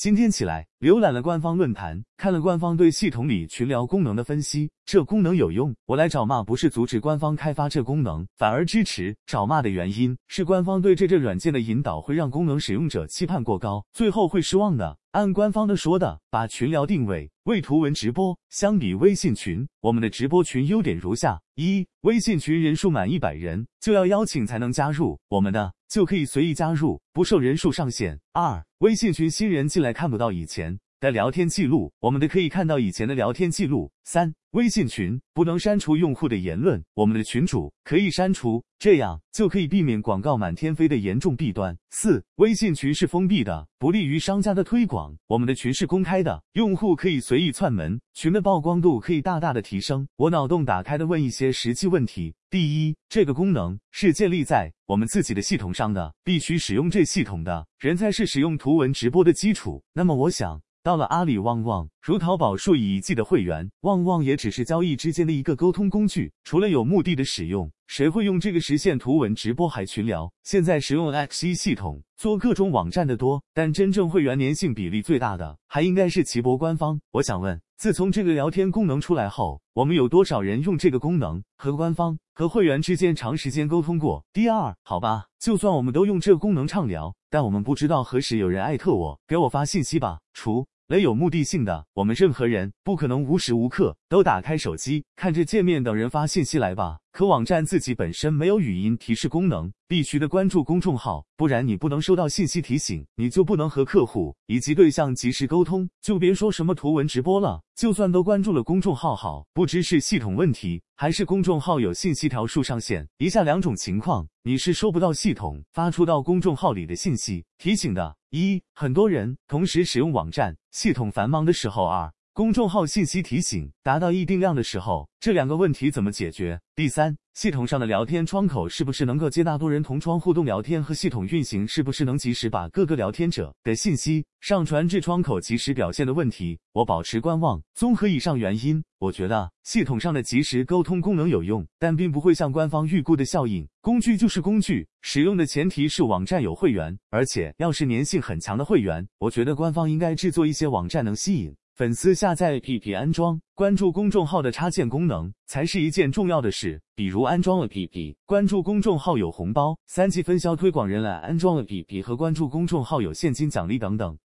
今天起来，浏览了官方论坛，看了官方对系统里群聊功能的分析，这功能有用。我来找骂不是阻止官方开发这功能，反而支持。找骂的原因是官方对这软件的引导会让功能使用者期盼过高，最后会失望的。按官方的说的，把群聊定位为图文直播，相比微信群，我们的直播群优点如下：一、微信群人数满100人就要邀请才能加入，我们的就可以随意加入，不受人数上限。二、微信群新人进来看不到以前的聊天记录，我们的可以看到以前的聊天记录。三、微信群不能删除用户的言论，我们的群主可以删除，这样就可以避免广告满天飞的严重弊端。四、微信群是封闭的，不利于商家的推广，我们的群是公开的，用户可以随意窜门，群的曝光度可以大大的提升。我脑洞打开的问一些实际问题。第一，这个功能是建立在我们自己的系统上的，必须使用这系统的人才是使用图文直播的基础。那么我想，到了阿里旺旺，如淘宝数以亿计的会员，旺旺也只是交易之间的一个沟通工具，除了有目的的使用，谁会用这个实现图文直播还群聊？现在使用 X1 系统做各种网站的多，但真正会员粘性比例最大的还应该是奇博官方。我想问，自从这个聊天功能出来后，我们有多少人用这个功能和官方和会员之间长时间沟通过？第二，好吧，就算我们都用这个功能畅聊，但我们不知道何时有人艾特我，给我发信息吧。除了有目的性的，我们任何人不可能无时无刻都打开手机看着界面等人发信息来吧。可网站自己本身没有语音提示功能，必须的关注公众号，不然你不能收到信息提醒，你就不能和客户以及对象及时沟通，就别说什么图文直播了。就算都关注了公众号好，不知是系统问题还是公众号有信息条数上限，以下两种情况你是收不到系统发出到公众号里的信息提醒的。一、很多人同时使用网站，系统繁忙的时候。二、公众号信息提醒达到一定量的时候，这两个问题怎么解决？第三，系统上的聊天窗口是不是能够接纳多人同窗互动聊天，和系统运行是不是能及时把各个聊天者的信息上传至窗口及时表现的问题，我保持观望。综合以上原因，我觉得系统上的即时沟通功能有用，但并不会像官方预估的效应。工具就是工具，使用的前提是网站有会员，而且要是粘性很强的会员，我觉得官方应该制作一些网站能吸引粉丝下载 APP 安装，关注公众号的插件功能才是一件重要的事。比如安装 APP， 关注公众号有红包，3级分销推广人来安装 APP和关注公众号有现金奖励等等。